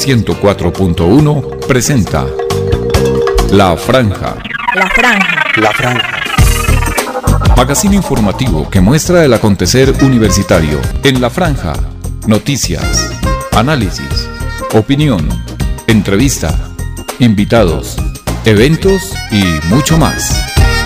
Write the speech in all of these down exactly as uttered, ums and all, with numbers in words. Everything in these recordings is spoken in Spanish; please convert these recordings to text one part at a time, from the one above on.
ciento cuatro punto uno presenta La Franja. La Franja. La Franja. Magazine informativo que muestra el acontecer universitario en La Franja. Noticias, análisis, opinión, entrevista, invitados, eventos y mucho más.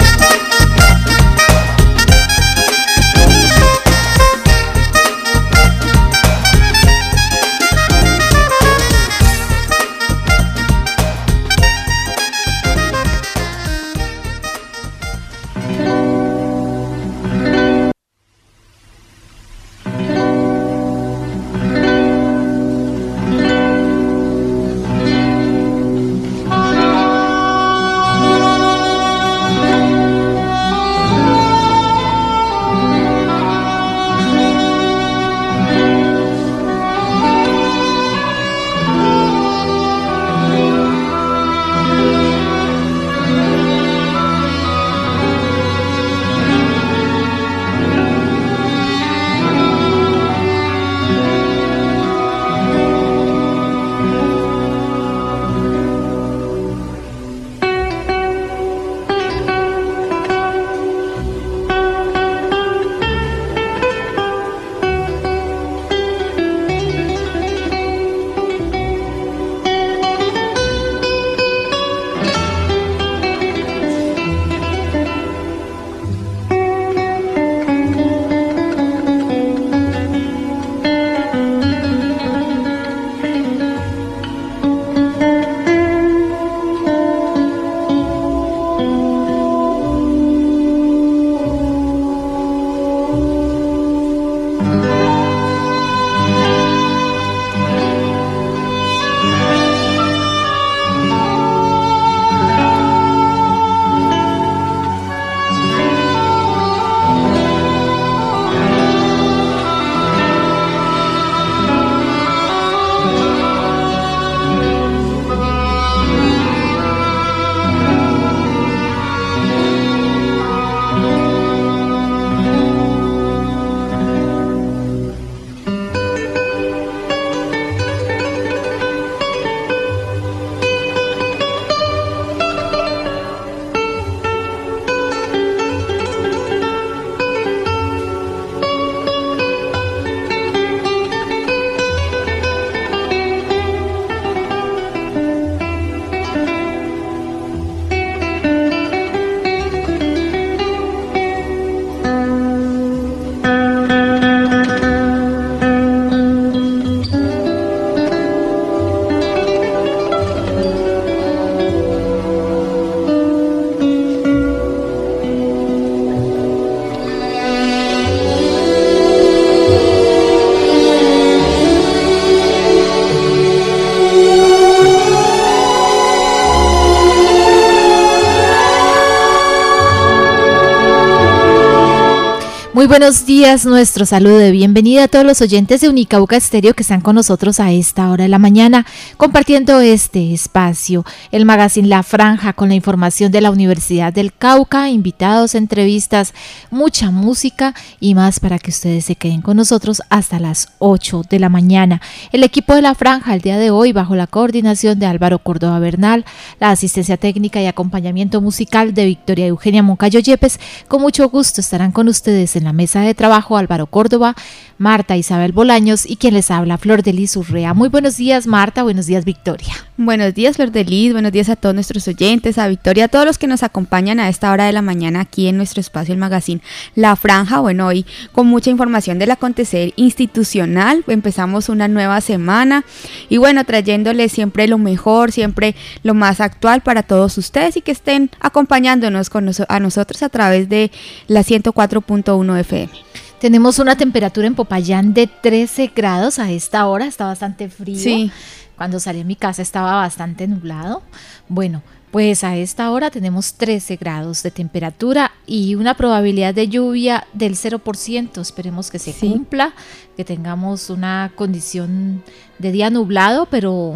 Muy buenos días, nuestro saludo de bienvenida a todos los oyentes de Unicauca Estéreo que están con nosotros a esta hora de la mañana, compartiendo este espacio, el magazine La Franja, con la información de la Universidad del Cauca, invitados, entrevistas, mucha música y más para que ustedes se queden con nosotros hasta las ocho de la mañana. El equipo de La Franja el día de hoy, bajo la coordinación de Álvaro Córdoba Bernal, la asistencia técnica y acompañamiento musical de Victoria Eugenia Moncayo Yepes, con mucho gusto estarán con ustedes en la mesa de trabajo Álvaro Córdoba, Marta Isabel Bolaños y quien les habla Flor de Lis Urrea. Muy buenos días, Marta, buenos días, Victoria. Buenos días, Flor de Lis, buenos días a todos nuestros oyentes, a Victoria, a todos los que nos acompañan a esta hora de la mañana aquí en nuestro espacio, el magazine La Franja. Bueno, hoy con mucha información del acontecer institucional, empezamos una nueva semana y bueno, trayéndoles siempre lo mejor, siempre lo más actual para todos ustedes y que estén acompañándonos con nos- a nosotros a través de la ciento cuatro punto uno F M. Tenemos una temperatura en Popayán de trece grados a esta hora, está bastante frío. Sí. Cuando salí a mi casa estaba bastante nublado. Bueno, pues a esta hora tenemos trece grados de temperatura y una probabilidad de lluvia del cero por ciento. Esperemos que se Sí. cumpla, que tengamos una condición de día nublado, pero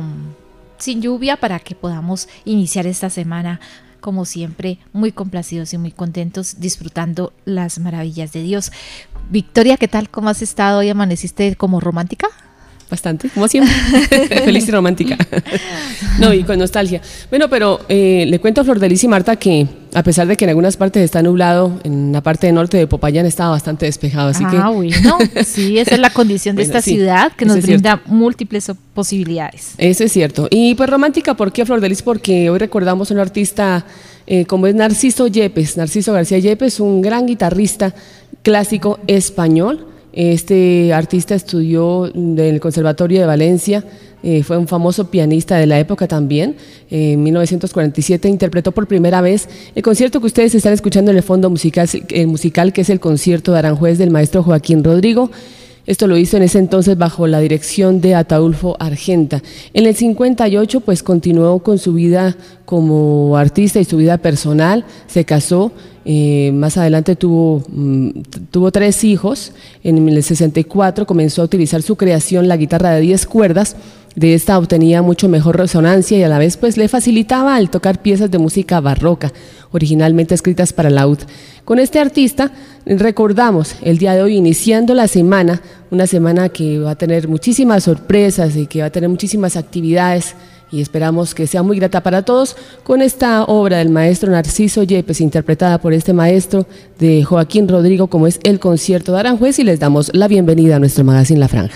sin lluvia para que podamos iniciar esta semana como siempre, muy complacidos y muy contentos, disfrutando las maravillas de Dios. Victoria, ¿qué tal? ¿Cómo has estado hoy? ¿Amaneciste como romántica? bastante, como siempre, feliz y romántica. No, y con nostalgia. Bueno, pero eh, le cuento a Flor de Lis y Marta que a pesar de que en algunas partes está nublado, en la parte norte de Popayán estaba bastante despejado, así ah, que... bueno, sí, esa es la condición de Bueno, esta sí, ciudad, que nos eso es brinda cierto. múltiples o- posibilidades. Eso es cierto. Y pues romántica, ¿por qué, Flor de Lis? Porque hoy recordamos a un artista eh, como es Narciso Yepes. Narciso García Yepes, un gran guitarrista clásico español. Este artista estudió en el Conservatorio de Valencia, eh, fue un famoso pianista de la época también. Eh, en mil novecientos cuarenta y siete interpretó por primera vez el concierto que ustedes están escuchando en el fondo musical, el musical que es el concierto de Aranjuez del maestro Joaquín Rodrigo. Esto lo hizo en ese entonces bajo la dirección de Ataulfo Argenta. En el cincuenta y ocho pues continuó con su vida como artista y su vida personal, se casó, eh, más adelante tuvo, mm, tuvo tres hijos. En el sesenta y cuatro comenzó a utilizar su creación, la guitarra de diez cuerdas. De esta obtenía mucho mejor resonancia y a la vez pues le facilitaba al tocar piezas de música barroca, originalmente escritas para laúd. Con este artista recordamos el día de hoy, iniciando la semana, una semana que va a tener muchísimas sorpresas y que va a tener muchísimas actividades y esperamos que sea muy grata para todos, con esta obra del maestro Narciso Yepes, interpretada por este maestro de Joaquín Rodrigo, como es el concierto de Aranjuez, y les damos la bienvenida a nuestro magazine La Franja.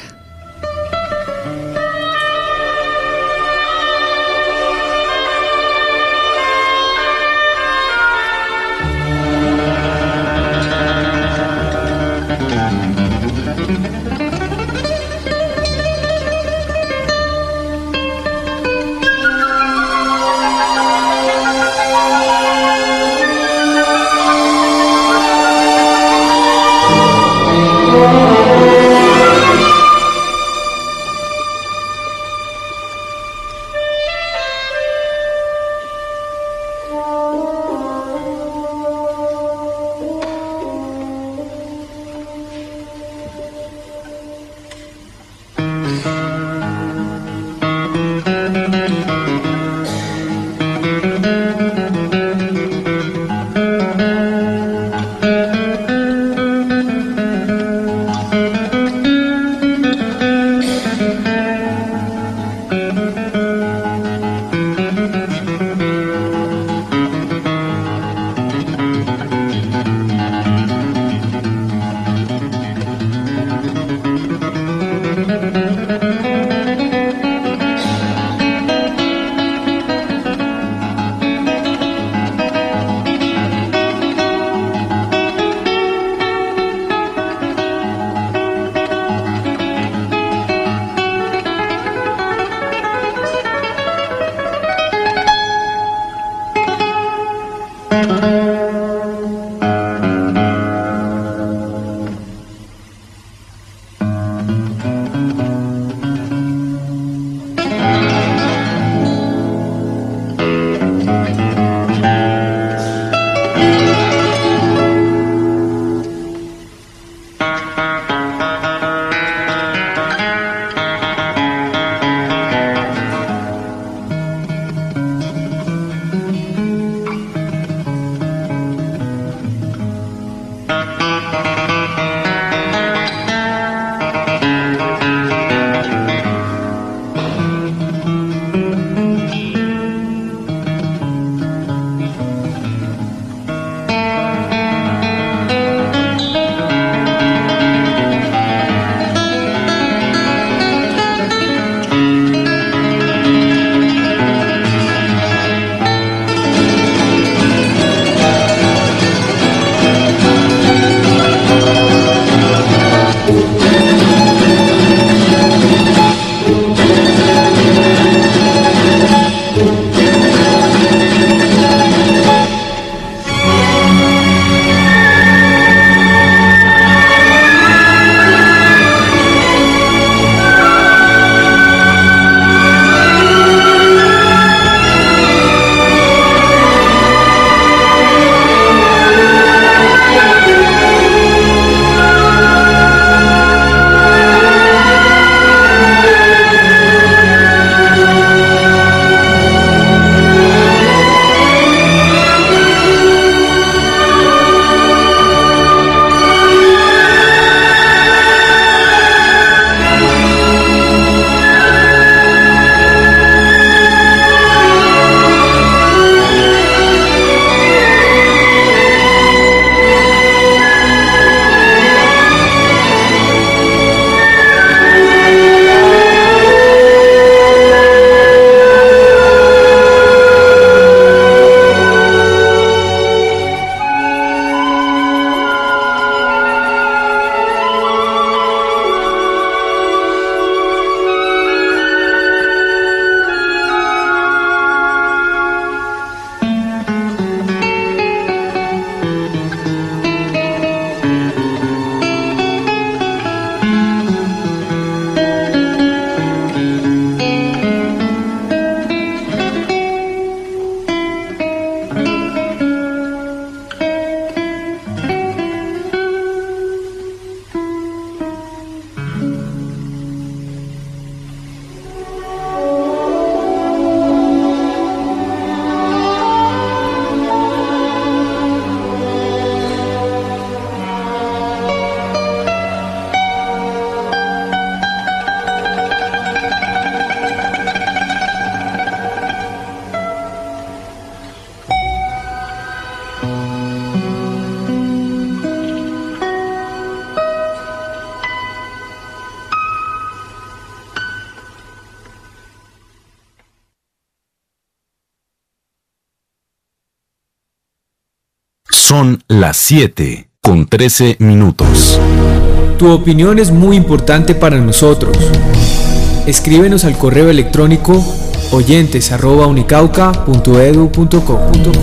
Son las siete con trece minutos. Tu opinión es muy importante para nosotros. Escríbenos al correo electrónico oyentes arroba unicauca punto edu punto co.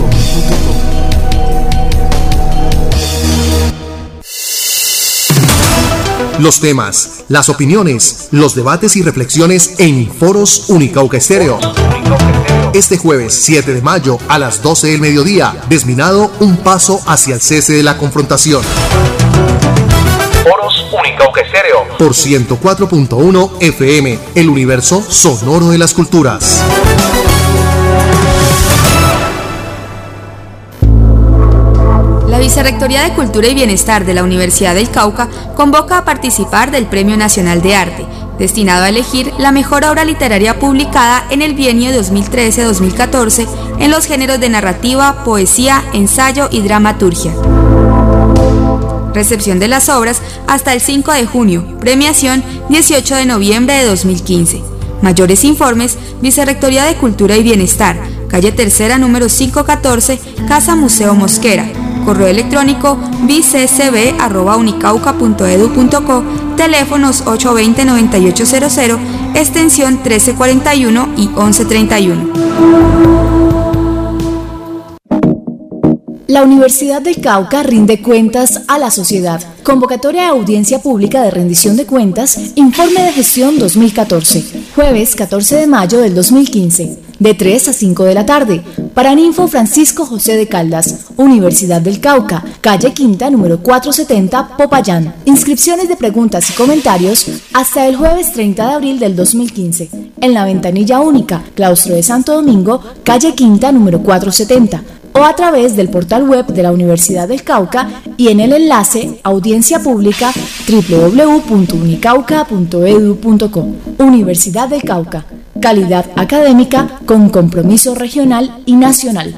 Los temas, las opiniones, los debates y reflexiones en Foros Unicauca Estéreo. Este jueves siete de mayo a las doce del mediodía, Desminado, un paso hacia el cese de la confrontación. Foros Unicauca Estéreo. Por ciento cuatro punto uno F M, el universo sonoro de las culturas. La Vicerrectoría de Cultura y Bienestar de la Universidad del Cauca convoca a participar del Premio Nacional de Arte, destinado a elegir la mejor obra literaria publicada en el bienio dos mil trece a dos mil catorce en los géneros de narrativa, poesía, ensayo y dramaturgia. Recepción de las obras hasta el cinco de junio, premiación dieciocho de noviembre de dos mil quince. Mayores informes, Vicerrectoría de Cultura y Bienestar, calle Tercera número quinientos catorce, Casa Museo Mosquera. Correo electrónico bccb arroba unicauca punto edu punto co, teléfonos ocho dos cero, nueve ocho cero cero, extensión trece cuarenta y uno y once treinta y uno. La Universidad del Cauca rinde cuentas a la sociedad. Convocatoria de audiencia pública de rendición de cuentas, informe de gestión dos mil catorce, jueves catorce de mayo del dos mil quince, de tres a cinco de la tarde. Paraninfo Francisco José de Caldas, Universidad del Cauca, calle Quinta, número cuatrocientos setenta, Popayán. Inscripciones de preguntas y comentarios hasta el jueves treinta de abril del dos mil quince, en la ventanilla única, Claustro de Santo Domingo, calle Quinta, número cuatrocientos setenta. O a través del portal web de la Universidad del Cauca y en el enlace Audiencia Pública doble u doble u doble u punto unicauca punto edu punto co. Universidad del Cauca, calidad académica con compromiso regional y nacional.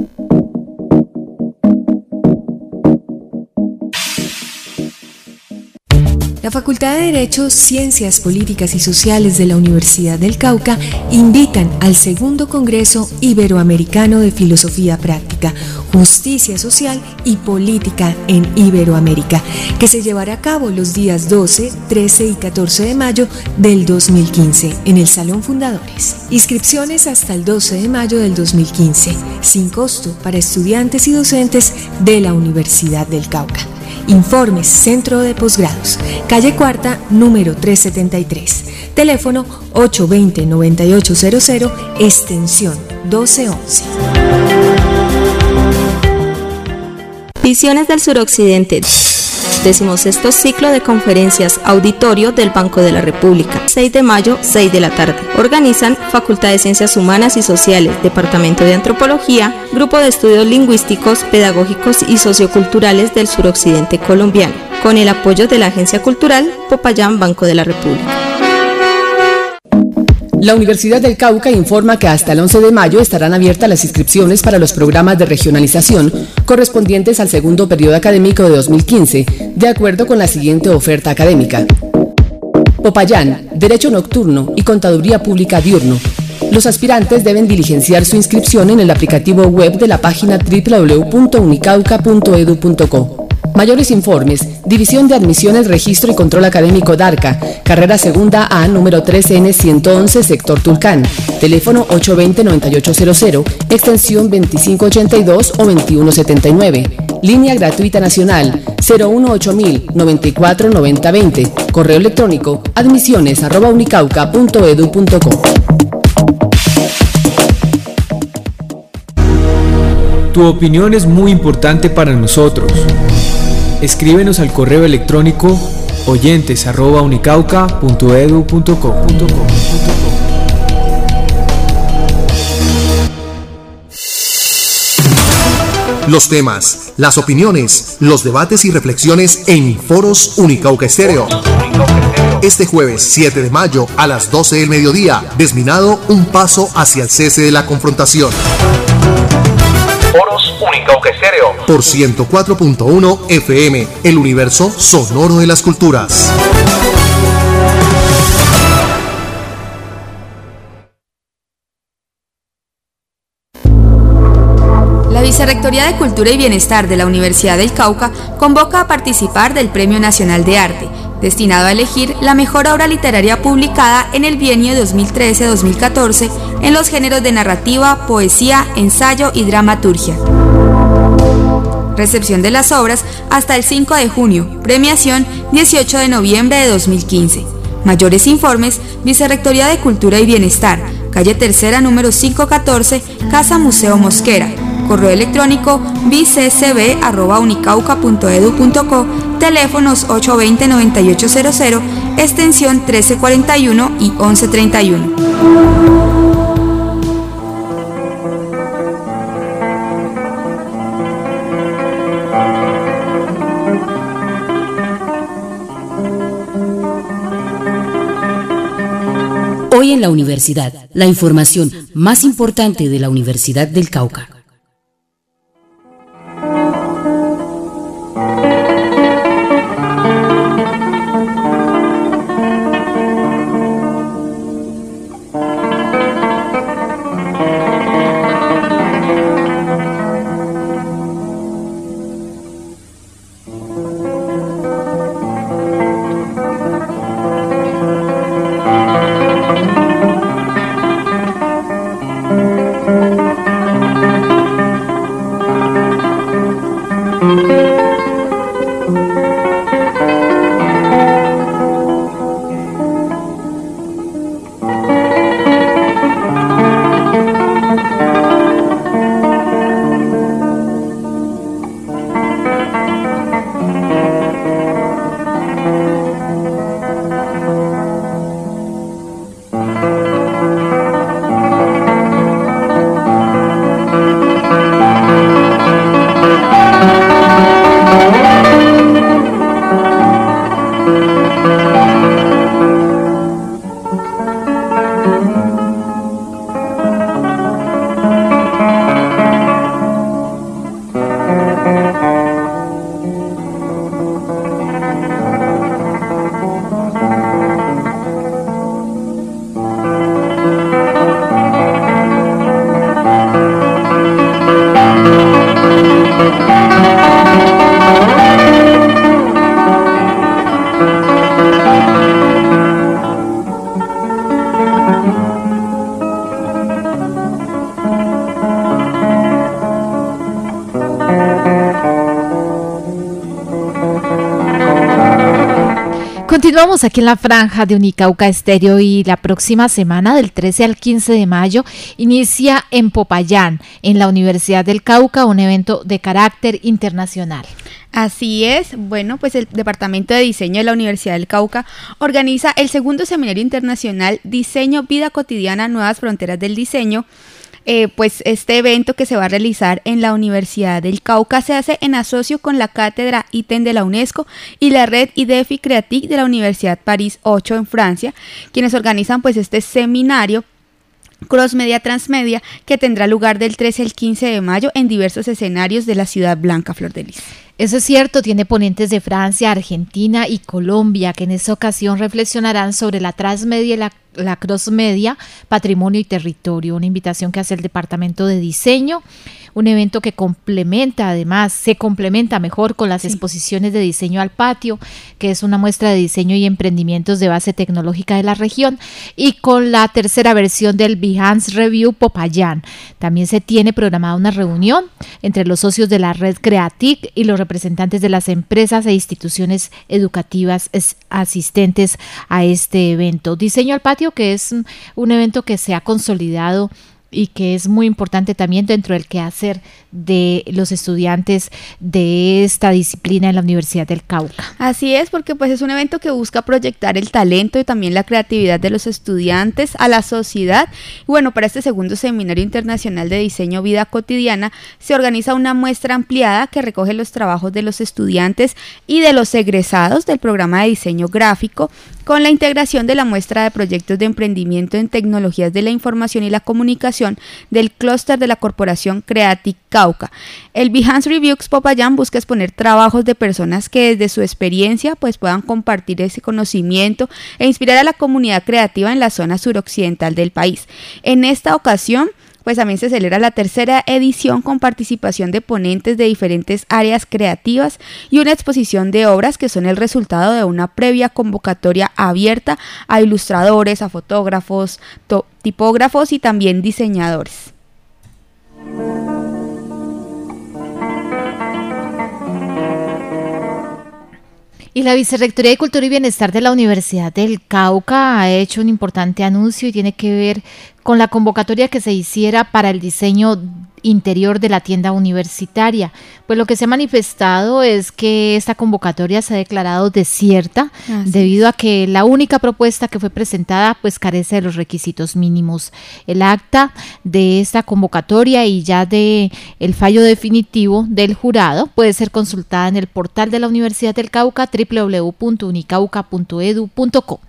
La Facultad de Derecho, Ciencias Políticas y Sociales de la Universidad del Cauca invitan al segundo Congreso Iberoamericano de Filosofía Práctica, Justicia Social y Política en Iberoamérica, que se llevará a cabo los días doce, trece y catorce de mayo del dos mil quince en el Salón Fundadores. Inscripciones hasta el doce de mayo del dos mil quince, sin costo para estudiantes y docentes de la Universidad del Cauca. Informes Centro de Posgrados, calle Cuarta, número trescientos setenta y tres, teléfono ocho dos cero, nueve ocho cero cero, extensión doce once. Visiones del Suroccidente. Decimosexto ciclo de conferencias auditorio del Banco de la República, seis de mayo, seis de la tarde. Organizan Facultad de Ciencias Humanas y Sociales, Departamento de Antropología, Grupo de Estudios Lingüísticos, Pedagógicos y Socioculturales del Suroccidente Colombiano, con el apoyo de la Agencia Cultural Popayán Banco de la República. La Universidad del Cauca informa que hasta el once de mayo estarán abiertas las inscripciones para los programas de regionalización correspondientes al segundo periodo académico de dos mil quince, de acuerdo con la siguiente oferta académica. Popayán, Derecho Nocturno y Contaduría Pública Diurno. Los aspirantes deben diligenciar su inscripción en el aplicativo web de la página doble u doble u doble u punto unicauca punto edu punto co. Mayores informes, División de Admisiones, Registro y Control Académico DARCA, carrera segunda A, número trece N ciento once, sector Tulcán, teléfono ocho dos cero, nueve ocho cero cero, extensión veinticinco ochenta y dos o veintiuno setenta y nueve, línea gratuita nacional cero uno ocho mil, noventa y cuatro noventa veinte, correo electrónico admisiones arroba unicauca punto edu punto co. Tu opinión es muy importante para nosotros. Escríbenos al correo electrónico oyentes arroba unicauca punto edu punto co. Los temas, las opiniones, los debates y reflexiones en Foros Unicauca Estéreo. Este jueves siete de mayo a las doce del mediodía, Desminado, un paso hacia el cese de la confrontación. Foros Unicauca Estéreo. Por ciento cuatro punto uno F M, el universo sonoro de las culturas. La Vicerrectoría Vicerrectoría de Cultura y Bienestar de la Universidad del Cauca convoca a participar del Premio Nacional de Arte, destinado a elegir la mejor obra literaria publicada en el bienio dos mil trece a dos mil catorce en los géneros de narrativa, poesía, ensayo y dramaturgia. Recepción de las obras hasta el cinco de junio, premiación dieciocho de noviembre de dos mil quince. Mayores informes, Vicerrectoría de Cultura y Bienestar, calle Tercera número quinientos catorce, Casa Museo Mosquera, correo electrónico bccb arroba unicauca punto edu punto co, teléfonos ocho dos cero, nueve ocho cero cero, extensión trece cuarenta y uno y once treinta y uno. Hoy en la universidad, la información más importante de la Universidad del Cauca. Continuamos aquí en la franja de Unicauca Estéreo y la próxima semana, del trece al quince de mayo, inicia en Popayán, en la Universidad del Cauca, un evento de carácter internacional. Así es, bueno, pues el Departamento de Diseño de la Universidad del Cauca organiza el segundo Seminario Internacional Diseño, Vida Cotidiana, Nuevas Fronteras del Diseño. Eh, pues este evento que se va a realizar en la Universidad del Cauca se hace en asocio con la Cátedra ITEN de la UNESCO y la red IDEFI Creative de la Universidad París ocho en Francia, quienes organizan pues este seminario Cross Media Transmedia que tendrá lugar del trece al quince de mayo en diversos escenarios de la Ciudad Blanca, Flor de Lis. Eso es cierto, tiene ponentes de Francia, Argentina y Colombia que en esta ocasión reflexionarán sobre la transmedia y la, la crossmedia, patrimonio y territorio, una invitación que hace el Departamento de Diseño, un evento que complementa además, se complementa mejor con las sí. exposiciones de diseño al patio, que es una muestra de diseño y emprendimientos de base tecnológica de la región, y con la tercera versión del Behance Review Popayán. También se tiene programada una reunión entre los socios de la red Creatic y los representantes de las empresas e instituciones educativas asistentes a este evento. Diseño al patio, que es un evento que se ha consolidado y que es muy importante también dentro del quehacer de los estudiantes de esta disciplina en la Universidad del Cauca. Así es, porque pues es un evento que busca proyectar el talento y también la creatividad de los estudiantes a la sociedad. Y bueno, para este segundo Seminario Internacional de Diseño Vida Cotidiana se organiza una muestra ampliada que recoge los trabajos de los estudiantes y de los egresados del programa de diseño gráfico, con la integración de la muestra de proyectos de emprendimiento en tecnologías de la información y la comunicación del clúster de la Corporación Creatic Cauca. El Behance Reviews Popayán busca exponer trabajos de personas que desde su experiencia pues puedan compartir ese conocimiento e inspirar a la comunidad creativa en la zona suroccidental del país. En esta ocasión, pues también se celebra la tercera edición con participación de ponentes de diferentes áreas creativas y una exposición de obras que son el resultado de una previa convocatoria abierta a ilustradores, a fotógrafos, tipógrafos y también diseñadores. Y la Vicerrectoría de Cultura y Bienestar de la Universidad del Cauca ha hecho un importante anuncio y tiene que ver con la convocatoria que se hiciera para el diseño interior de la tienda universitaria. Pues lo que se ha manifestado es que esta convocatoria se ha declarado desierta Así debido es. a que la única propuesta que fue presentada pues carece de los requisitos mínimos. El acta de esta convocatoria y ya de el fallo definitivo del jurado puede ser consultada en el portal de la Universidad del Cauca doble u doble u doble u punto unicauca punto e d u punto co.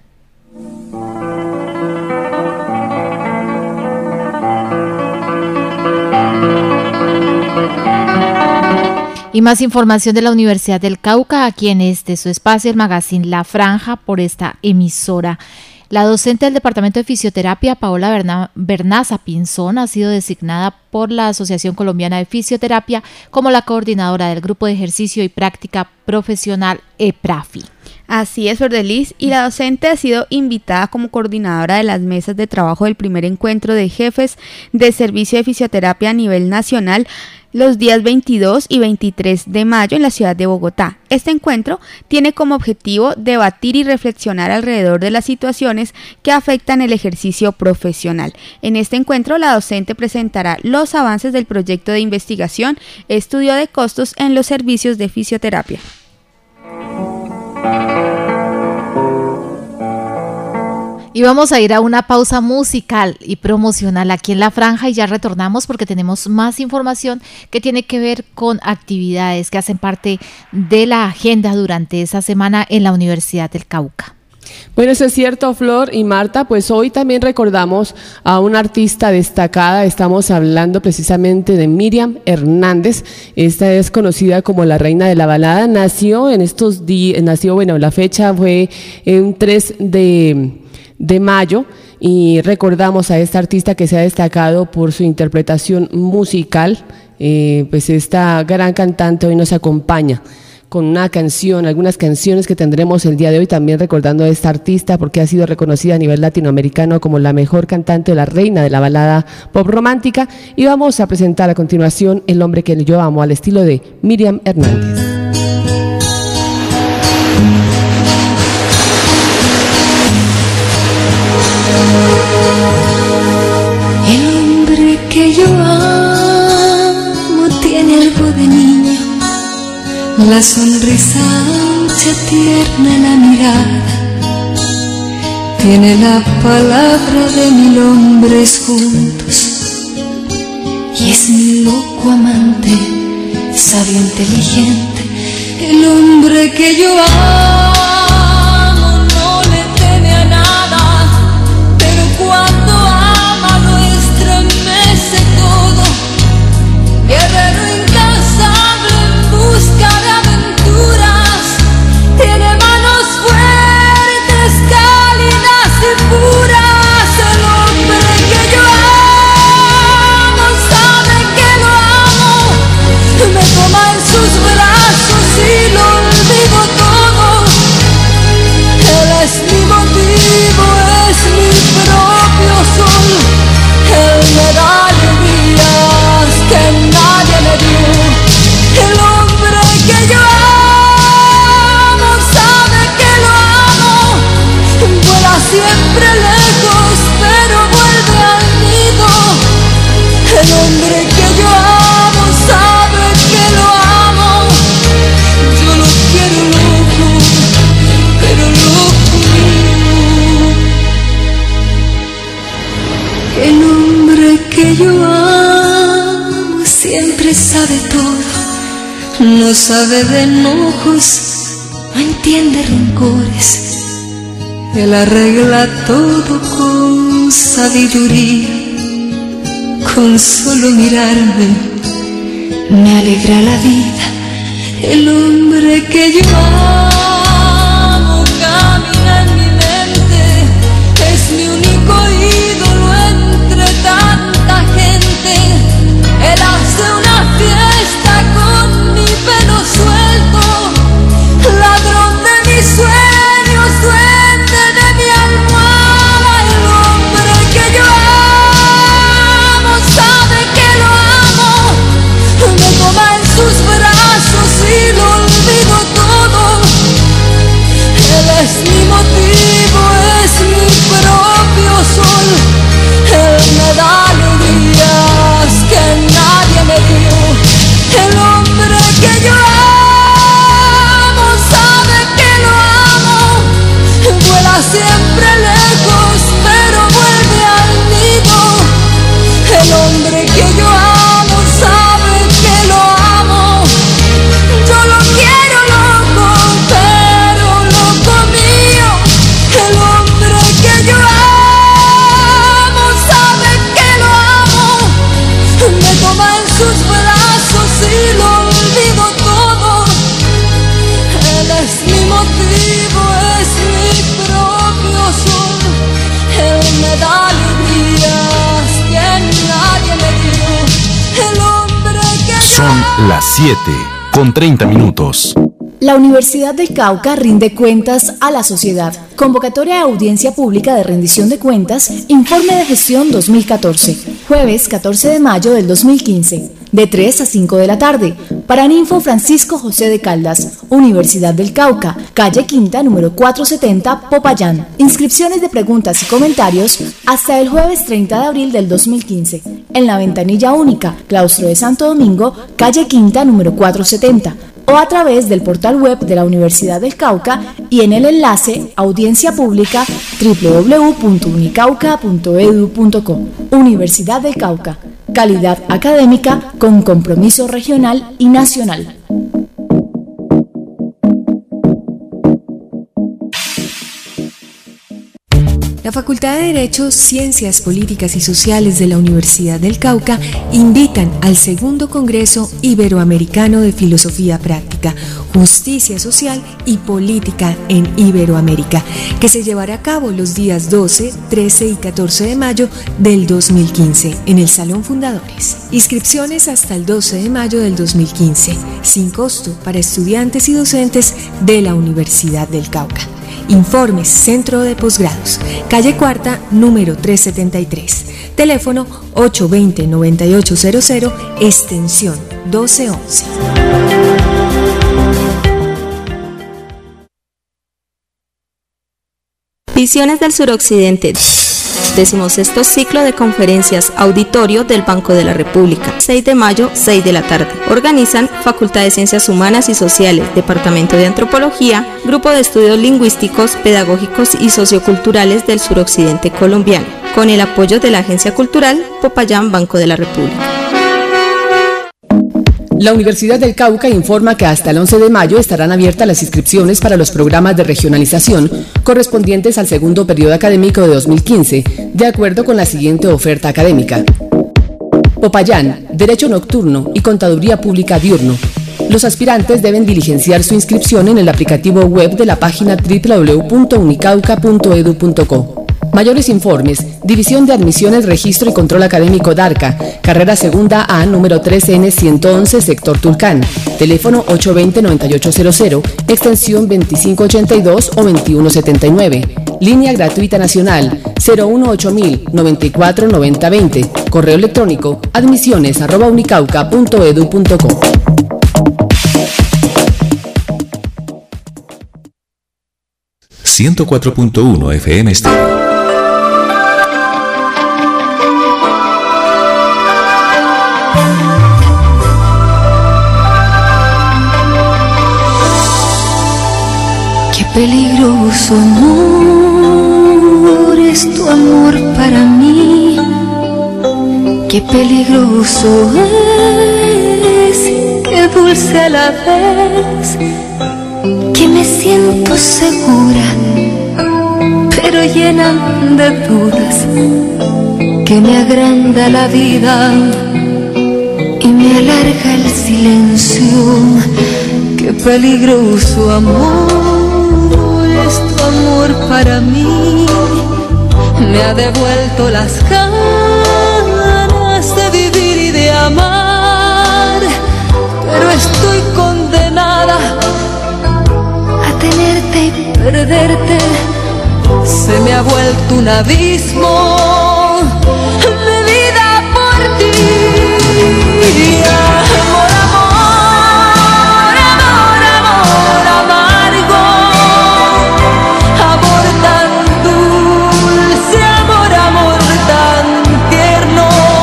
Y más información de la Universidad del Cauca aquí en este su espacio, el magazine La Franja, por esta emisora. La docente del Departamento de Fisioterapia, Paola Berna, Bernaza Pinzón, ha sido designada por la Asociación Colombiana de Fisioterapia como la coordinadora del Grupo de Ejercicio y Práctica Profesional EPRAFI. Así es, Verdelis, y la docente ha sido invitada como coordinadora de las mesas de trabajo del primer encuentro de jefes de servicio de fisioterapia a nivel nacional los días veintidós y veintitrés de mayo en la ciudad de Bogotá. Este encuentro tiene como objetivo debatir y reflexionar alrededor de las situaciones que afectan el ejercicio profesional. En este encuentro, la docente presentará los avances del proyecto de investigación, estudio de costos en los servicios de fisioterapia. Y vamos a ir a una pausa musical y promocional aquí en La Franja y ya retornamos porque tenemos más información que tiene que ver con actividades que hacen parte de la agenda durante esa semana en la Universidad del Cauca. Bueno, eso es cierto, Flor y Marta, pues hoy también recordamos a una artista destacada. Estamos hablando precisamente de Miriam Hernández. Esta es conocida como la reina de la balada. Nació en estos días, nació, bueno, la fecha fue en tres de de mayo y recordamos a esta artista que se ha destacado por su interpretación musical. Eh, pues esta gran cantante hoy nos acompaña con una canción, algunas canciones que tendremos el día de hoy, también recordando a esta artista porque ha sido reconocida a nivel latinoamericano como la mejor cantante, la reina de la balada pop romántica, y vamos a presentar a continuación El hombre que yo amo al estilo de Miriam Hernández. El hombre que yo amo tiene algo de niño, la sonrisa ancha, tierna en la mirada, tiene la palabra de mil hombres juntos y es mi loco amante, sabio, inteligente. El hombre que yo amo no le teme a nada, pero cuando ama lo estremece todo. Guerrero incansable en busca de aventuras, tiene manos fuertes, cálidas y puras. El hombre que yo amo sabe que lo amo, me toma en sus brazos y lo olvido todo. Él es mi motivo, es mi propio sol. Él me da alegrías que nadie me dio. El hombre que yo amo sabe que lo amo. Vuela siempre lejos, pero vuelve al nido. El hombre que yo amo sabe que lo amo. Yo lo quiero loco, pero loco mío. El hombre que yo amo siempre sabe todo, no sabe de enojos, no entiende rencores. Él arregla todo con sabiduría, con solo mirarme me alegra la vida. El hombre que yo amo camina en mi mente, es mi único ídolo entre tanta gente. Las siete con treinta minutos. La Universidad del Cauca rinde cuentas a la sociedad. Convocatoria de audiencia pública de rendición de cuentas, informe de gestión dos mil catorce, jueves catorce de mayo del dos mil quince, de tres a cinco de la tarde. Paraninfo Francisco José de Caldas, Universidad del Cauca, calle Quinta, número cuatrocientos setenta, Popayán. Inscripciones de preguntas y comentarios hasta el jueves treinta de abril del dos mil quince, en la ventanilla única, claustro de Santo Domingo, calle Quinta, número cuatrocientos setenta. O a través del portal web de la Universidad del Cauca y en el enlace Audiencia Pública doble u doble u doble u punto unicauca punto edu punto co. Universidad del Cauca, calidad académica con compromiso regional y nacional. La Facultad de Derecho, Ciencias Políticas y Sociales de la Universidad del Cauca invitan al segundo Congreso Iberoamericano de Filosofía Práctica, Justicia Social y Política en Iberoamérica, que se llevará a cabo los días doce, trece y catorce de mayo del dos mil quince en el Salón Fundadores. Inscripciones hasta el doce de mayo del dos mil quince, sin costo para estudiantes y docentes de la Universidad del Cauca. Informes Centro de Posgrados, calle Cuarta, número trescientos setenta y tres, teléfono ocho dos cero, nueve ocho cero cero, extensión doce once. Visiones del Suroccidente. Decimosexto ciclo de conferencias auditorio del Banco de la República, seis de mayo, seis de la tarde. Organizan Facultad de Ciencias Humanas y Sociales, Departamento de Antropología, Grupo de Estudios Lingüísticos, Pedagógicos y Socioculturales del Suroccidente Colombiano, con el apoyo de la Agencia Cultural Popayán Banco de la República. La Universidad del Cauca informa que hasta el once de mayo estarán abiertas las inscripciones para los programas de regionalización correspondientes al segundo periodo académico de dos mil quince, de acuerdo con la siguiente oferta académica. Popayán, Derecho Nocturno y Contaduría Pública Diurno. Los aspirantes deben diligenciar su inscripción en el aplicativo web de la página doble u doble u doble u punto unicauca punto edu punto co. Mayores informes, División de Admisiones, Registro y Control Académico DARCA, carrera segunda A, número tres ene ciento once, sector Tulcán, teléfono ocho dos cero, nueve ocho cero cero, extensión veinticinco ochenta y dos o veintiuno setenta y nueve, línea gratuita nacional cero uno ocho mil, noventa y cuatro noventa veinte, correo electrónico admisiones arroba unicauca punto edu punto co. ciento cuatro punto uno F M Estéreo. Qué peligroso amor es tu amor para mí. Qué peligroso es, qué dulce a la vez. Que me siento segura, pero llena de dudas. Que me agranda la vida y me alarga el silencio. Qué peligroso amor es tu amor para mí. Me ha devuelto las ganas de vivir y de amar, pero estoy condenada a tenerte y perderte. Se me ha vuelto un abismo de vida por ti. Amor, amor, amor, amor amargo, amor tan dulce, amor, amor tan tierno,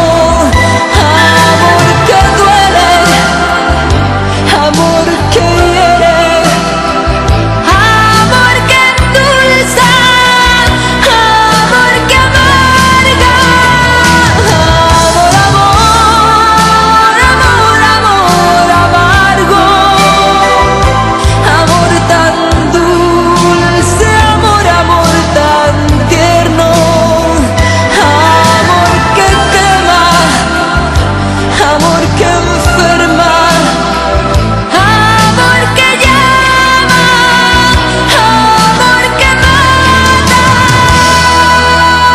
amor que duele, amor que hiere, amor que endulza, amor que amarga. Amor, amor, amor, amor amargo, amor tan dulce, amor, amor tan tierno, amor que quema, amor que enferma, amor que llama, amor que mata.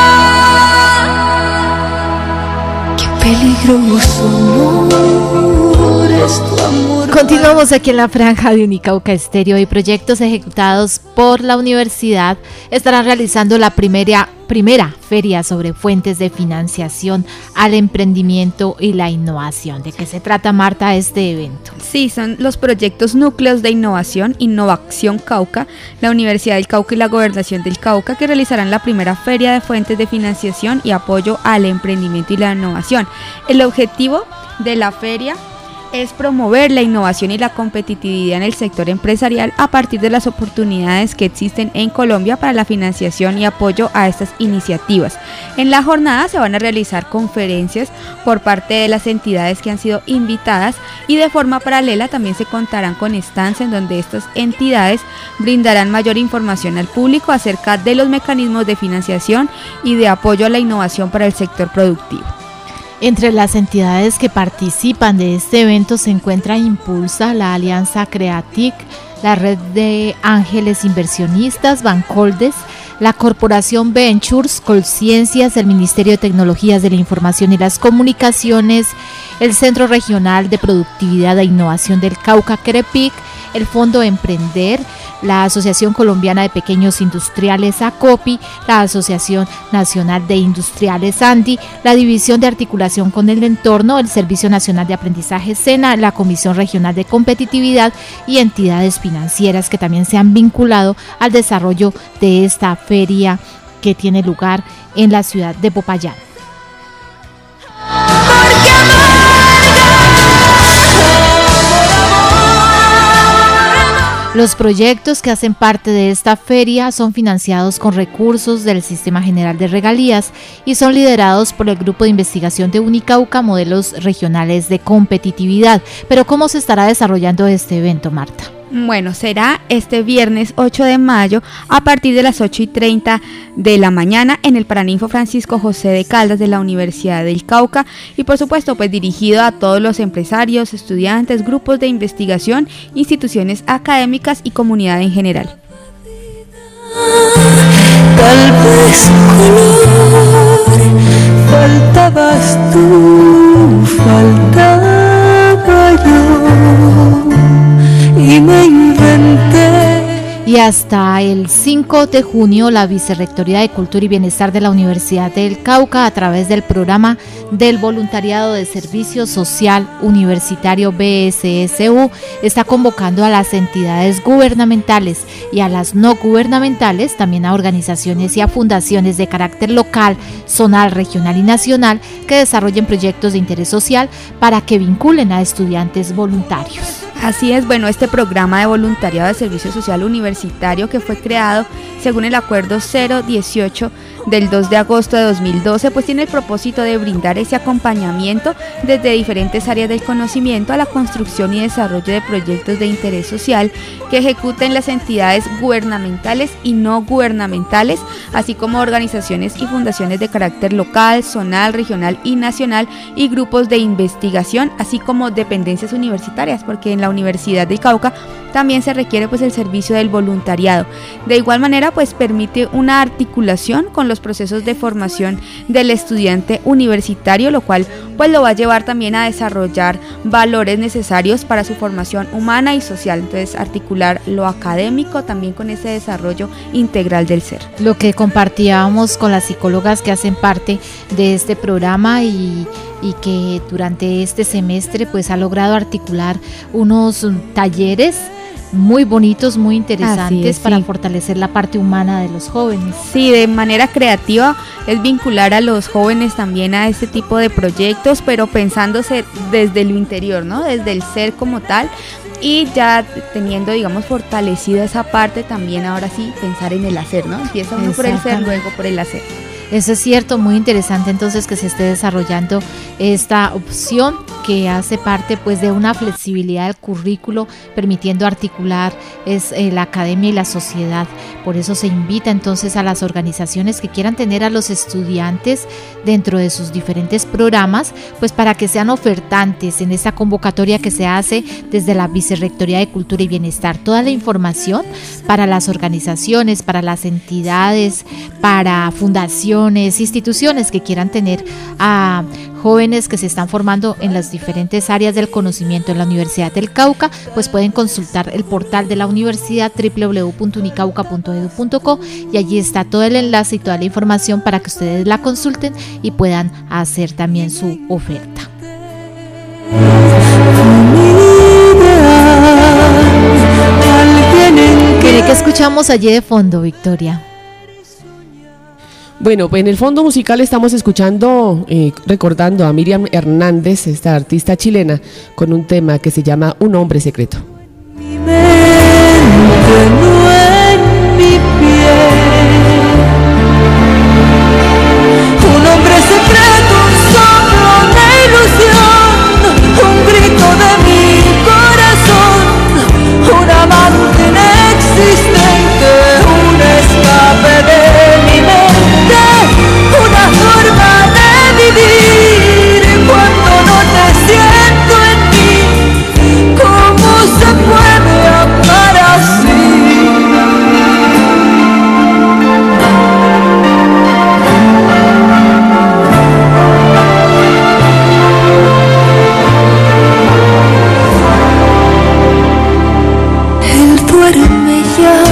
Qué peligroso amor flores tu amor. Continuamos aquí en la franja de Unicauca Estéreo y proyectos ejecutados por la universidad estarán realizando la primera, primera feria sobre fuentes de financiación al emprendimiento y la innovación. ¿De qué se trata, Marta, este evento? Sí, son los proyectos núcleos de innovación, Innovación Cauca, la Universidad del Cauca y la Gobernación del Cauca, que realizarán la primera feria de fuentes de financiación y apoyo al emprendimiento y la innovación. El objetivo de la feria es promover la innovación y la competitividad en el sector empresarial a partir de las oportunidades que existen en Colombia para la financiación y apoyo a estas iniciativas. En la jornada se van a realizar conferencias por parte de las entidades que han sido invitadas y de forma paralela también se contarán con stands en donde estas entidades brindarán mayor información al público acerca de los mecanismos de financiación y de apoyo a la innovación para el sector productivo. Entre las entidades que participan de este evento se encuentra Impulsa, la Alianza Creatic, la Red de Ángeles Inversionistas, Bancoldes, la Corporación Ventures, Colciencias, el Ministerio de Tecnologías de la Información y las Comunicaciones, el Centro Regional de Productividad e Innovación del Cauca, CREPIC, el Fondo Emprender, la Asociación Colombiana de Pequeños Industriales, ACOPI, la Asociación Nacional de Industriales, ANDI, la División de Articulación con el Entorno, el Servicio Nacional de Aprendizaje, SENA, la Comisión Regional de Competitividad y entidades financieras que también se han vinculado al desarrollo de esta feria que tiene lugar en la ciudad de Popayán. Los proyectos que hacen parte de esta feria son financiados con recursos del Sistema General de Regalías y son liderados por el Grupo de Investigación de Unicauca, Modelos Regionales de Competitividad. Pero ¿cómo se estará desarrollando este evento, Marta? Bueno, será este viernes ocho de mayo a partir de las ocho y treinta de la mañana en el Paraninfo Francisco José de Caldas de la Universidad del Cauca y por supuesto pues dirigido a todos los empresarios, estudiantes, grupos de investigación, instituciones académicas y comunidad en general. Tal vez color, faltabas tú, faltaba yo. Y me inventé. Y hasta el cinco de junio la Vicerrectoría de Cultura y Bienestar de la Universidad del Cauca, a través del programa del Voluntariado de Servicio Social Universitario B S S U, está convocando a las entidades gubernamentales y a las no gubernamentales, también a organizaciones y a fundaciones de carácter local, zonal, regional y nacional que desarrollen proyectos de interés social para que vinculen a estudiantes voluntarios. Así es, bueno, este programa de voluntariado de servicio social universitario que fue creado según el acuerdo cero dieciocho del dos de agosto de dos mil doce, pues tiene el propósito de brindar ese acompañamiento desde diferentes áreas del conocimiento a la construcción y desarrollo de proyectos de interés social que ejecuten las entidades gubernamentales y no gubernamentales, así como organizaciones y fundaciones de carácter local, zonal, regional y nacional y grupos de investigación, así como dependencias universitarias, porque en la Universidad del Cauca también se requiere pues el servicio del voluntariado. De igual manera pues permite una articulación con los procesos de formación del estudiante universitario, lo cual pues lo va a llevar también a desarrollar valores necesarios para su formación humana y social. Entonces articular lo académico también con ese desarrollo integral del ser. Lo que compartíamos con las psicólogas que hacen parte de este programa y y que durante este semestre pues ha logrado articular unos talleres muy bonitos, muy interesantes es, para sí. fortalecer la parte humana de los jóvenes. Sí, de manera creativa es vincular a los jóvenes también a este tipo de proyectos, pero pensándose desde lo interior, ¿no? Desde el ser como tal. Y ya teniendo, digamos, fortalecida esa parte, también ahora sí pensar en el hacer, ¿no? Empieza uno por el ser, luego por el hacer. Eso es cierto, muy interesante entonces que se esté desarrollando esta opción que hace parte pues de una flexibilidad del currículo, permitiendo articular es, eh, la academia y la sociedad. Por eso se invita entonces a las organizaciones que quieran tener a los estudiantes dentro de sus diferentes programas, pues para que sean ofertantes en esta convocatoria que se hace desde la Vicerrectoría de Cultura y Bienestar. Toda la información para las organizaciones, para las entidades, para fundaciones, instituciones que quieran tener a jóvenes que se están formando en las diferentes áreas del conocimiento en la Universidad del Cauca, pues pueden consultar el portal de la universidad doble u doble u doble u punto unicauca punto edu punto co y allí está todo el enlace y toda la información para que ustedes la consulten y puedan hacer también su oferta. ¿Qué escuchamos allí de fondo, Victoria? Bueno, pues en el fondo musical estamos escuchando, eh, recordando a Miriam Hernández, esta artista chilena, con un tema que se llama Un hombre secreto. Mi mente no en mi piel, un hombre secreto, un soplo de ilusión, un grito de mi corazón, un amante inexistente, un escape de mi mente, una forma de vivir cuando no te siento en mí. ¿Cómo se puede amar así? Él duerme ya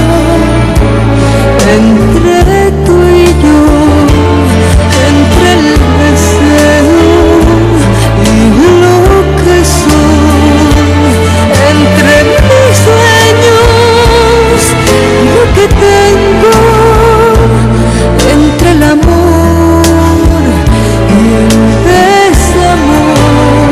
entre tú y yo, entre el deseo y lo que soy, entre mis sueños y lo que tengo, entre el amor y el desamor.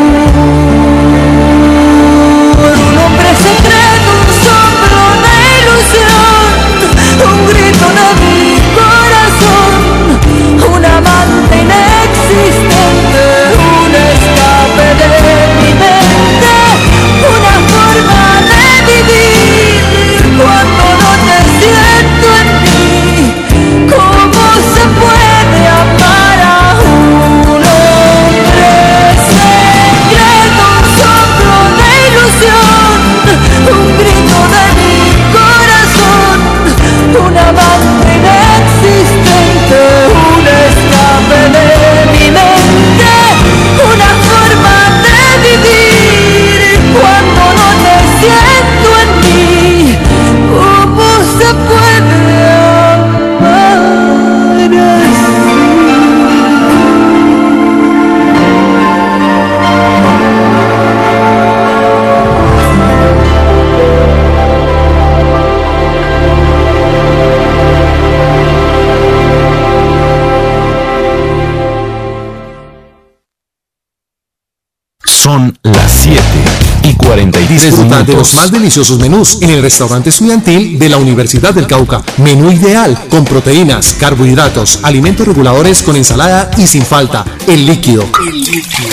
Un hombre secreto, un soplo de ilusión, un grito de mi corazón, un amante inexistente, un escape de mi mente, una forma de vivir cuando no te siento en mí. ¿Cómo se puede amar a un hombre secreto, un soplo de ilusión, un grito de mi corazón, un amante inexistente, un escape de mi mente, una forma de vivir cuando no te siento en mí? ¿Cómo se puede amar así? Son las siete y cuarenta y tres Disfruta de los minutos. más deliciosos menús en el restaurante estudiantil de la Universidad del Cauca. Menú ideal con proteínas, carbohidratos, alimentos reguladores con ensalada y sin falta, el líquido. El líquido.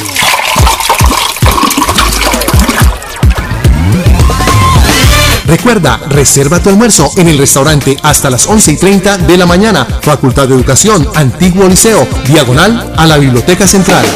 Recuerda, reserva tu almuerzo en el restaurante hasta las once y treinta de la mañana. Facultad de Educación, Antiguo Liceo, diagonal a la Biblioteca Central.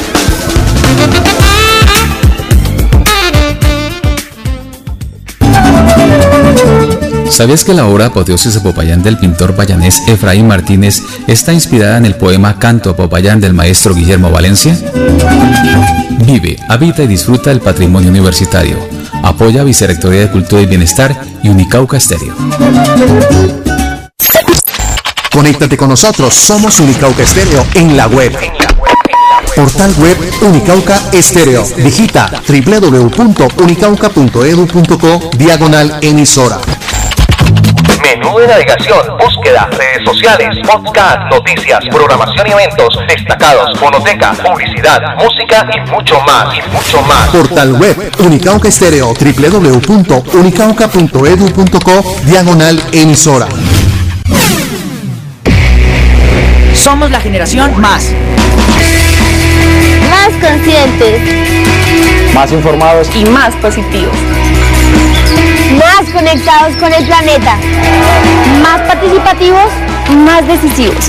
¿Sabías que la obra Apoteosis de Popayán del pintor payanés Efraín Martínez está inspirada en el poema Canto a Popayán del maestro Guillermo Valencia? Vive, habita y disfruta el patrimonio universitario. Apoya Vicerrectoría de Cultura y Bienestar y Unicauca Estéreo. Conéctate con nosotros, somos Unicauca Estéreo en la web. Portal web Unicauca Estéreo. Digita doble u doble u doble u punto unicauca punto edu punto co diagonal emisora. Menú de navegación, búsqueda, redes sociales, podcast, noticias, programación y eventos, destacados, fonoteca, publicidad, música y mucho más, y mucho más. Portal web Unicauca Estéreo, doble u doble u doble u punto unicauca punto edu punto co diagonal emisora. Somos la generación más. Más conscientes. Más informados y más positivos. Más conectados con el planeta. Más participativos, más decisivos.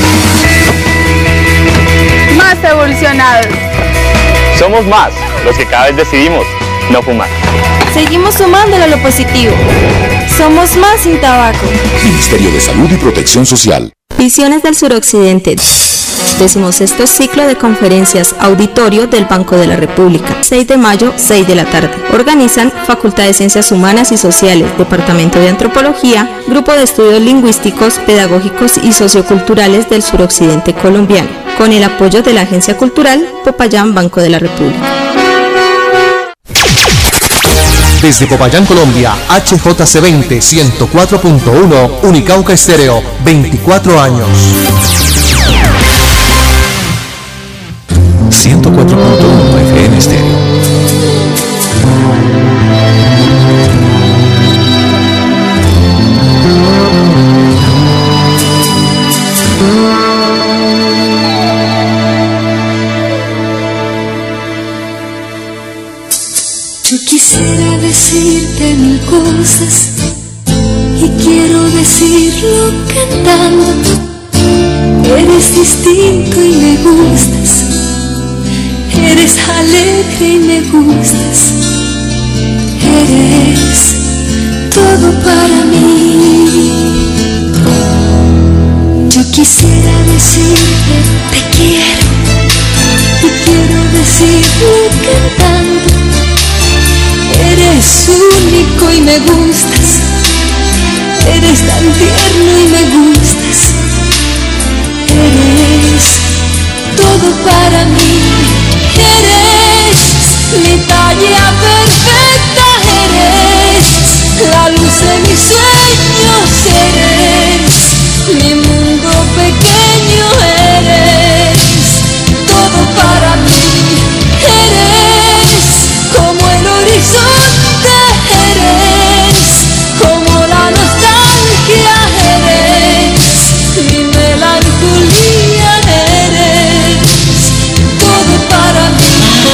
Más evolucionados. Somos más los que cada vez decidimos no fumar. Seguimos sumándolo a lo positivo. Somos más sin tabaco. Ministerio de Salud y Protección Social. Visiones del Suroccidente. Decimosexto ciclo de conferencias auditorio del Banco de la República, seis de mayo, seis de la tarde. Organizan Facultad de Ciencias Humanas y Sociales, Departamento de Antropología, Grupo de Estudios Lingüísticos, Pedagógicos y Socioculturales del Suroccidente Colombiano, con el apoyo de la Agencia Cultural Popayán, Banco de la República. Desde Popayán, Colombia, H J C veinte, ciento cuatro punto uno, Unicauca Estéreo, veinticuatro años. ciento cuatro punto uno F M Estéreo. Yo quisiera decirte mil cosas y quiero decirlo cantando. Eres distinto y me gustas. Eres alegre y me gustas. Eres todo para mí. Yo quisiera decirte te quiero y quiero decirlo cantando. Eres único y me gustas. Eres tan tierno y me gustas. Eres todo para mí. Eres mi talla perfecta. Eres la luz de mis sueños. Eres mi mundo pequeño. Eres todo para mí. Eres como el horizonte. Eres como la nostalgia. Eres mi melancolía. Eres todo para mí.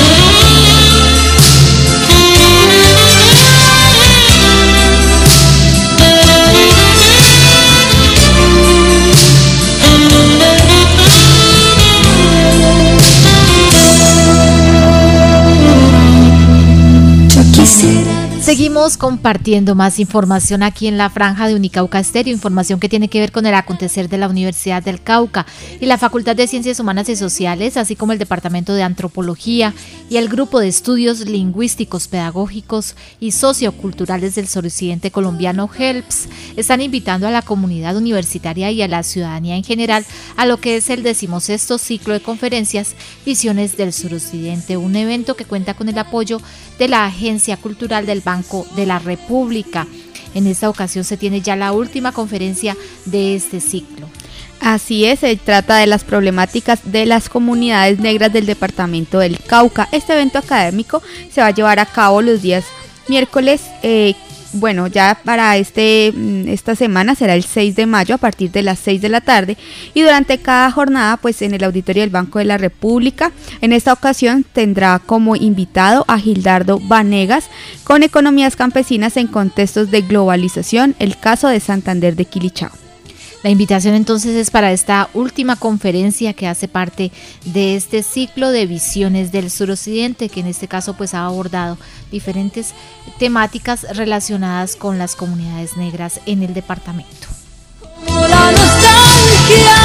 Seguimos compartiendo más información aquí en la franja de Unicauca Estéreo, información que tiene que ver con el acontecer de la Universidad del Cauca y la Facultad de Ciencias Humanas y Sociales, así como el Departamento de Antropología y el Grupo de Estudios Lingüísticos, Pedagógicos y Socioculturales del Suroccidente Colombiano, HELPS, están invitando a la comunidad universitaria y a la ciudadanía en general a lo que es el decimosexto ciclo de conferencias Visiones del Suroccidente, un evento que cuenta con el apoyo de la Agencia Cultural del Banco de la República. En esta ocasión se tiene ya la última conferencia de este ciclo. Así es, se trata de las problemáticas de las comunidades negras del departamento del Cauca. Este evento académico se va a llevar a cabo los días miércoles, eh, bueno, ya para este esta semana será el seis de mayo a partir de las seis de la tarde, y durante cada jornada pues en el auditorio del Banco de la República. En esta ocasión tendrá como invitado a Gildardo Vanegas con economías campesinas en contextos de globalización, el caso de Santander de Quilichao. La invitación entonces es para esta última conferencia que hace parte de este ciclo de Visiones del Suroccidente, que en este caso pues ha abordado diferentes temáticas relacionadas con las comunidades negras en el departamento. La nostalgia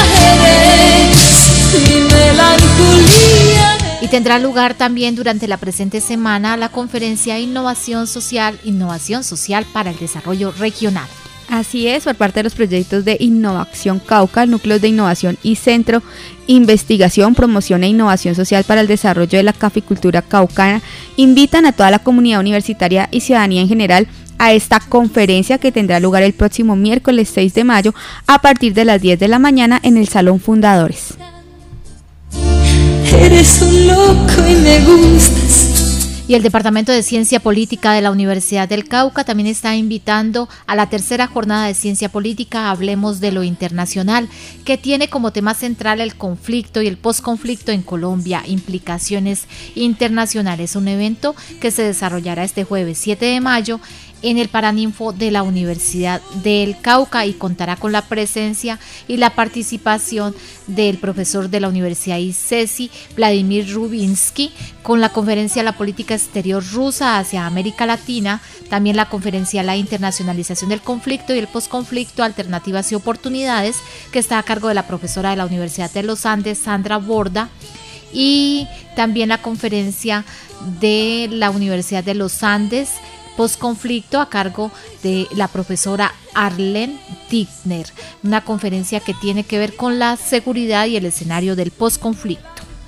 eres mi melancolía. Y tendrá lugar también durante la presente semana la conferencia Innovación Social, Innovación Social para el Desarrollo Regional. Así es, por parte de los proyectos de Innovación Cauca, Núcleos de Innovación y Centro Investigación, Promoción e Innovación Social para el Desarrollo de la Caficultura Caucana, invitan a toda la comunidad universitaria y ciudadanía en general a esta conferencia que tendrá lugar el próximo miércoles seis de mayo a partir de las diez de la mañana en el Salón Fundadores. Eres un loco y me gustas. Y el Departamento de Ciencia Política de la Universidad del Cauca también está invitando a la tercera jornada de Ciencia Política Hablemos de lo Internacional, que tiene como tema central el conflicto y el posconflicto en Colombia, implicaciones internacionales. Un evento que se desarrollará este jueves siete de mayo en el Paraninfo de la Universidad del Cauca y contará con la presencia y la participación del profesor de la Universidad I C E S I, Vladimir Rubinsky, con la conferencia La política exterior rusa hacia América Latina, también la conferencia La internacionalización del conflicto y el posconflicto, alternativas y oportunidades, que está a cargo de la profesora de la Universidad de los Andes, Sandra Borda, y también la conferencia de la Universidad de los Andes, Postconflicto, a cargo de la profesora Arlene Tigner, una conferencia que tiene que ver con la seguridad y el escenario del postconflicto.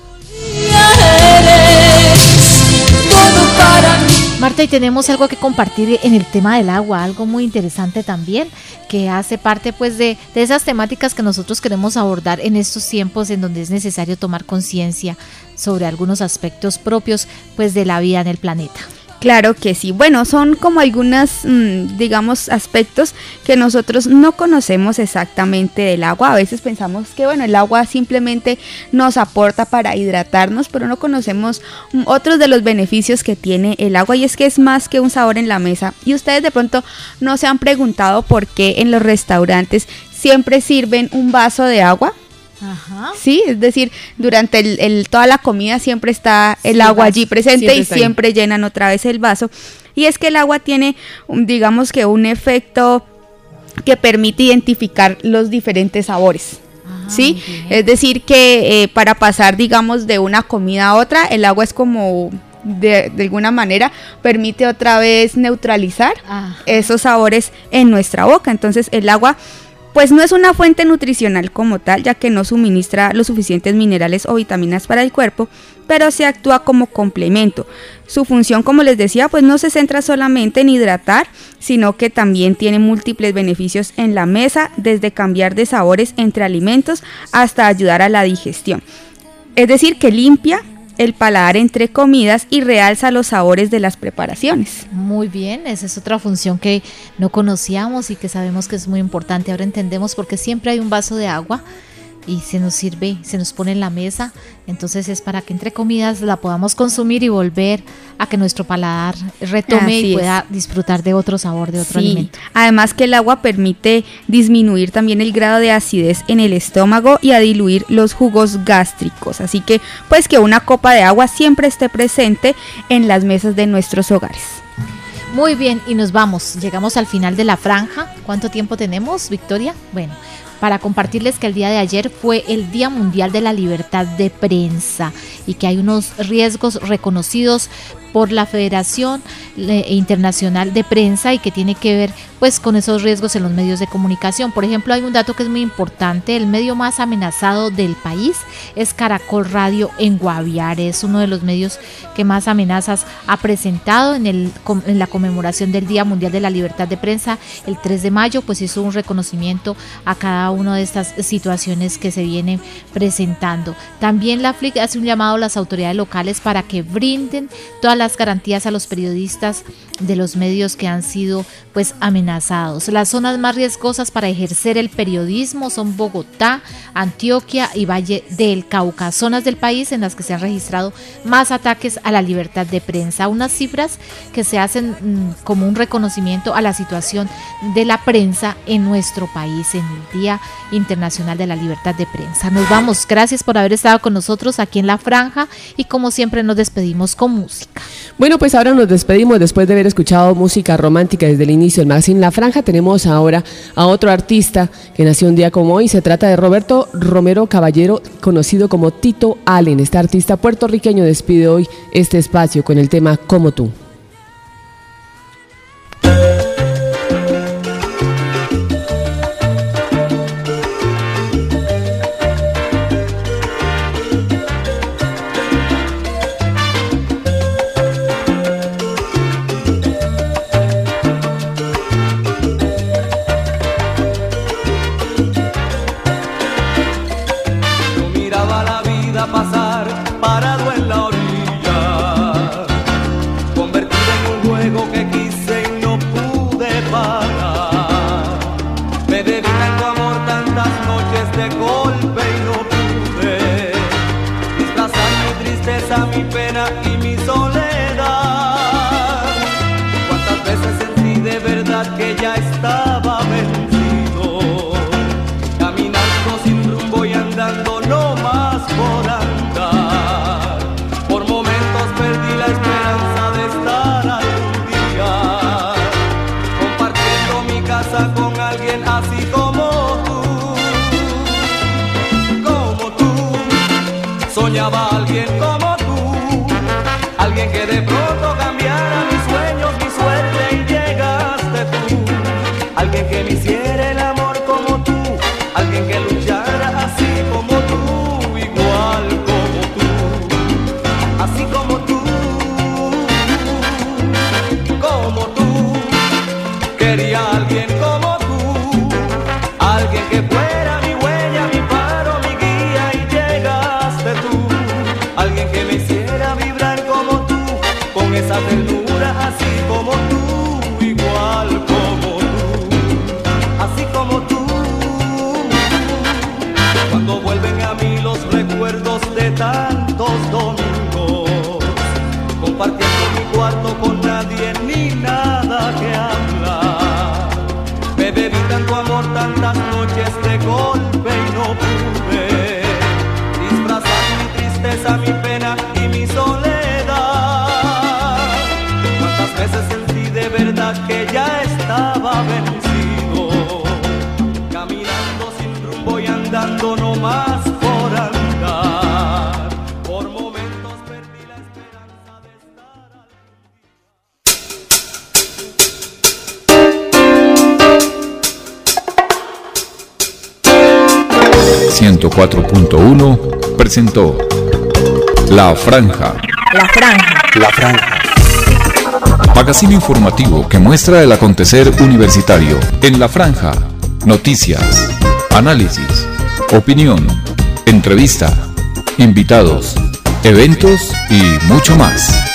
Marta, y tenemos algo que compartir en el tema del agua, algo muy interesante también, que hace parte pues de, de esas temáticas que nosotros queremos abordar en estos tiempos en donde es necesario tomar conciencia sobre algunos aspectos propios pues de la vida en el planeta. Claro que sí. Bueno, son como algunos, mmm, digamos, aspectos que nosotros no conocemos exactamente del agua. A veces pensamos que, bueno, el agua simplemente nos aporta para hidratarnos, pero no conocemos otros de los beneficios que tiene el agua, y es que es más que un sabor en la mesa. Y ustedes de pronto no se han preguntado por qué en los restaurantes siempre sirven un vaso de agua. Ajá. Sí, es decir, durante el, el, toda la comida siempre está el sí, agua allí presente siempre y siempre ahí. Llenan otra vez el vaso. Y es que el agua tiene, digamos que un efecto que permite identificar los diferentes sabores. Ah, ¿sí? Es decir, que eh, para pasar, digamos, de una comida a otra, el agua es como... De, de alguna manera permite otra vez neutralizar Ajá. esos sabores en nuestra boca. Entonces el agua pues no es una fuente nutricional como tal, ya que no suministra los suficientes minerales o vitaminas para el cuerpo, pero se actúa como complemento. Su función, como les decía, pues no se centra solamente en hidratar, sino que también tiene múltiples beneficios en la mesa, desde cambiar de sabores entre alimentos hasta ayudar a la digestión. Es decir, que limpia el paladar entre comidas y realza los sabores de las preparaciones. Muy bien, esa es otra función que no conocíamos y que sabemos que es muy importante. Ahora entendemos por qué siempre hay un vaso de agua y se nos sirve, se nos pone en la mesa, entonces es para que entre comidas la podamos consumir y volver a que nuestro paladar retome Así y pueda es. disfrutar de otro sabor, de otro sí. alimento. Además que el agua permite disminuir también el grado de acidez en el estómago y a diluir los jugos gástricos, así que pues que una copa de agua siempre esté presente en las mesas de nuestros hogares. Muy bien, y nos vamos, llegamos al final de la franja. ¿Cuánto tiempo tenemos, Victoria? Bueno, para compartirles que el día de ayer fue el Día Mundial de la Libertad de Prensa y que hay unos riesgos reconocidos por la Federación Internacional de Prensa y que tiene que ver pues con esos riesgos en los medios de comunicación. Por ejemplo, hay un dato que es muy importante: el medio más amenazado del país es Caracol Radio en Guaviare, es uno de los medios que más amenazas ha presentado. En, el, en la conmemoración del Día Mundial de la Libertad de Prensa, el tres de mayo, pues hizo un reconocimiento a cada una de estas situaciones que se vienen presentando. También la F L I C hace un llamado a las autoridades locales para que brinden todas las las garantías a los periodistas de los medios que han sido pues amenazados. Las zonas más riesgosas para ejercer el periodismo son Bogotá, Antioquia y Valle del Cauca, zonas del país en las que se han registrado más ataques a la libertad de prensa, unas cifras que se hacen mmm, como un reconocimiento a la situación de la prensa en nuestro país en el Día Internacional de la Libertad de Prensa. Nos vamos, gracias por haber estado con nosotros aquí en La Franja y como siempre nos despedimos con música. Bueno, pues ahora nos despedimos después de haber escuchado música romántica desde el inicio del magazine La Franja. Tenemos ahora a otro artista que nació un día como hoy. Se trata de Roberto Romero Caballero, conocido como Tito Allen. Este artista puertorriqueño despide hoy este espacio con el tema Como tú. Mi pena y mi soledad, cuántas veces sentí de estaba vencido, caminando sin rumbo y andando no más por andar. Por momentos perdí la esperanza de estar algún día compartiendo mi casa con alguien así como tú, como tú. Soñaba alguien como tú, alguien que de pronto cambiara mis sueños, mi suerte, y llegaste tú. Alguien que me hiciera el amor como tú, alguien que luchara así como tú, igual como tú, así como tú, como tú. Quería alguien como tú, alguien que fuera mi huella, mi faro, mi guía, y llegaste tú. Alguien que me hiciera vibrar como tú, con esa ternura así como tú, igual como tú, así como tú. Cuando vuelven a mí los recuerdos de tantos domingos, compartiendo mi cuarto con nadie ni nada que hablar, me bebí tanto amor, tantas noches de golpe y no pude disfrazar mi tristeza, mi pena y mi soledad. Cuántas veces sentí de verdad que ya estaba vencido, caminando sin rumbo y andando no más por andar. Por momentos perdí la esperanza de estar ciento cuatro punto uno presentó La Franja. La Franja. La Franja. Magazine informativo que muestra el acontecer universitario. En La Franja, noticias, análisis, opinión, entrevista, invitados, eventos y mucho más.